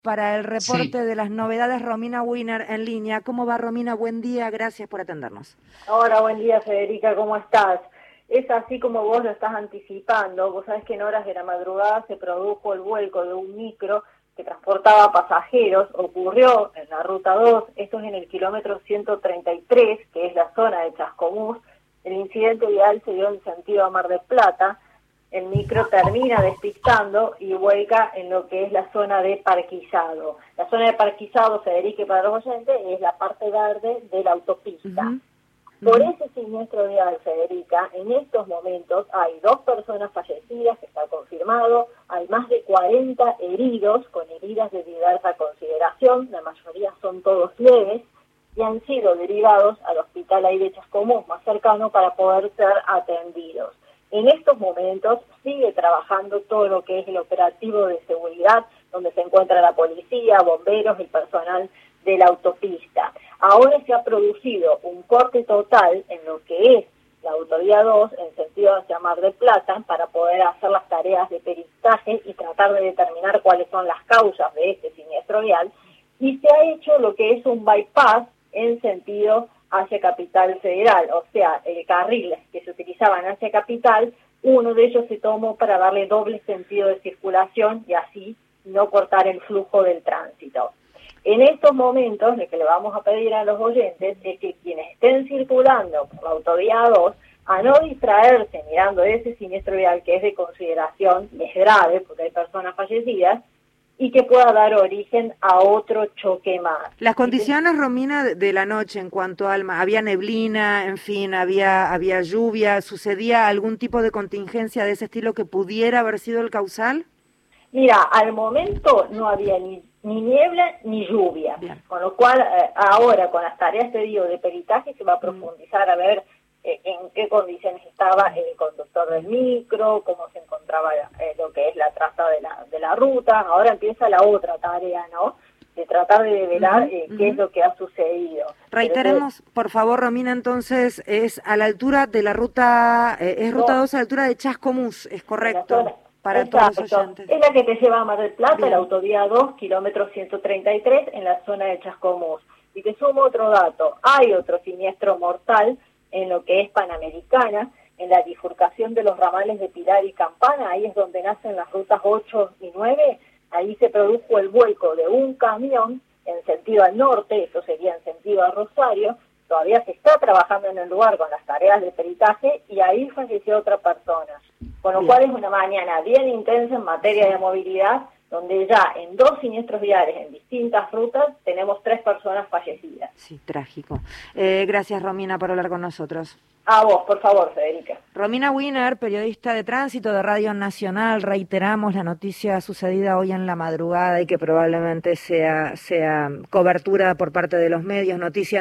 para el Sí, reporte de las novedades Romina Wiener en línea. ¿Cómo va, Romina? Buen día, gracias por atendernos. Hola, buen día Federica, ¿cómo estás? Es así como vos lo estás anticipando. Vos sabés que en horas de la madrugada se produjo el vuelco de un micro que transportaba pasajeros. Ocurrió en la ruta 2, esto es en el kilómetro 133, que es la zona de Chascomús. El incidente vial se dio en sentido a Mar del Plata. El micro termina despistando y vuelca en lo que es la zona de parquizado. La zona de parquizado, Federica, para los oyentes, es la parte verde de la autopista. Ujú, Por ujú. ese siniestro vial, Federica, en estos momentos hay 2 personas fallecidas, que está confirmado, hay más de 40 heridos con heridas de diversa consideración, la mayoría son todos leves, y han sido derivados al hospital ahí de Chascomús más cercano para poder ser atendidos. En estos momentos sigue trabajando todo lo que es el operativo de seguridad, donde se encuentra la policía, bomberos, el personal de la autopista. Ahora se ha producido un corte total en lo que es la autovía 2 en sentido hacia Mar del Plata para poder hacer las tareas de peritaje y tratar de determinar cuáles son las causas de este siniestro vial, y se ha hecho lo que es un bypass en sentido hacia Capital Federal, o sea, el carril que se utilizaban hacia Capital, uno de ellos se tomó para darle doble sentido de circulación y así no cortar el flujo del tránsito. En estos momentos, lo que le vamos a pedir a los oyentes es que quienes estén circulando por la autovía 2, a no distraerse mirando ese siniestro vial que es de consideración, es grave porque hay personas fallecidas, y que pueda dar origen a otro choque más. Las Y condiciones, Romina, de la noche en cuanto al había neblina, en fin, había lluvia, ¿sucedía algún tipo de contingencia de ese estilo que pudiera haber sido el causal? mira, al momento no había ni niebla ni lluvia, Bien. con lo cual ahora con las tareas, te digo, de peritaje se va a Mm, profundizar a ver en qué condiciones estaba el conductor del micro, cómo se encontraba lo que es la traza de la ruta. Ahora empieza la otra tarea, ¿no? De tratar de develar ujú, qué es ujú. lo que ha sucedido. Pero Reiteremos, por favor, Romina, entonces es a la altura de la ruta, es ruta no, 2 a la altura de Chascomús, es en la correcto, zona, para todos los exacto, oyentes. es la que te lleva a Mar del Plata, la Bien. autovía 2, kilómetro 133, en la zona de Chascomús. Y te sumo otro dato, hay otro siniestro mortal en lo que es Panamericana, en la bifurcación de los ramales de Pilar y Campana, ahí es donde nacen las rutas 8 y 9, ahí se produjo el vuelco de un camión en sentido al norte, eso sería en sentido a Rosario. Todavía se está trabajando en el lugar con las tareas de peritaje y ahí falleció otra persona. Con lo Bien. cual es una mañana bien intensa en materia de Sí. movilidad, donde ya en 2 siniestros viales en distintas rutas tenemos 3 personas fallecidas. Sí, trágico. Gracias, Romina, por hablar con nosotros. A vos, por favor, Federica. Romina Wiener, periodista de tránsito de Radio Nacional, reiteramos la noticia sucedida hoy en la madrugada y que probablemente sea cobertura por parte de los medios, noticia